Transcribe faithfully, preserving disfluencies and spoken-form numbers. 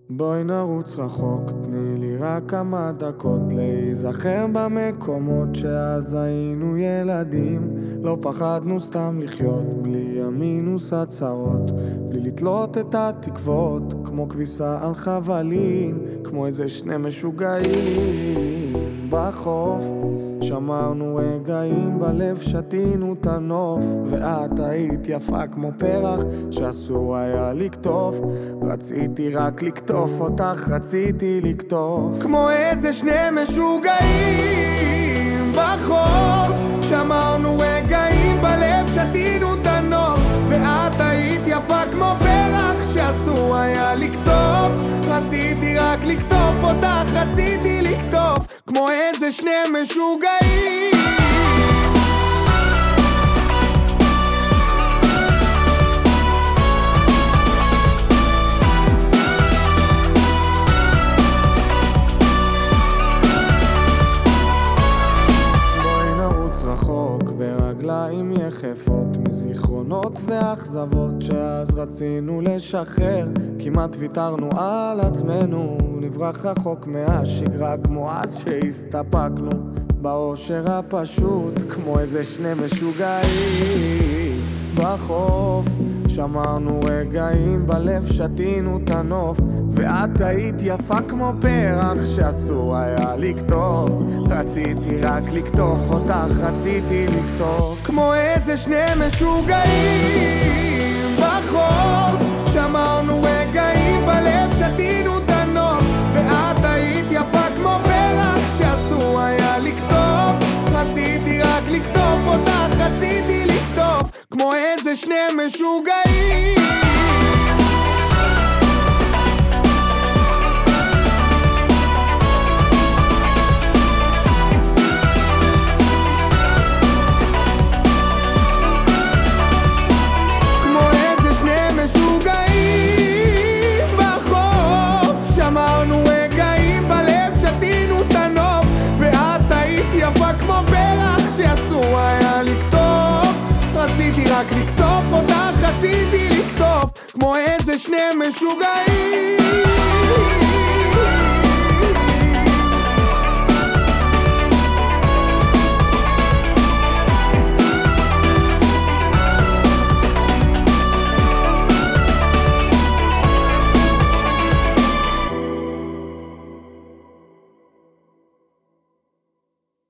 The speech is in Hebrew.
בואי נרוץ רחוק, תני לי רק כמה דקות להיזכר במקומות שאז היינו ילדים. לא פחדנו סתם לחיות, בלי המינוס הצרות, בלי לתלות את התקוות, כמו כביסה על חבלים, כמו איזה שני משוגעים בחוף. שמרנו רגעים בלב, שתינו את הנוף, ואת היית יפה כמו פרח שאסור היה לקטוף. רציתי רק לקטוף אותך, רציתי לקטוף, כמו איזה שני משוגעים בחוף. שמרנו רגעים בלב, שתינו את הנוף, ואת היית יפה כמו פרח שאסור היה לקטוף. רציתי רק לקטוף אותך, רציתי לקטוף, כמו איזה שני משוגעים. בואי נרוץ רחוק ברגליים יחפות, מזיכרונות ואכזבות שאז רצינו לשחרר. כמעט ויתרנו על עצמנו, נברח רחוק מהשגרה, כמו אז שהסתפקנו באושר הפשוט, כמו איזה שני משוגעים בחוף. שמרנו רגעים בלב, שתינו את הנוף, ואת היית יפה כמו פרח שאסור היה לקטוף. רציתי רק לקטוף אותך, רציתי לקטוף, כמו איזה שני משוגעים בחוף. שמרנו רגעים בלב, שתינו את הנוף, ואת היית יפה כמו פרח שאסור היה לקטוף. רציתי רק לקטוף אותך, רציתי לקטוף, כמו איזה שני משוגעים. רציתי רק לקטוף אותך, רציתי לקטוף, כמו איזה שני משוגעים.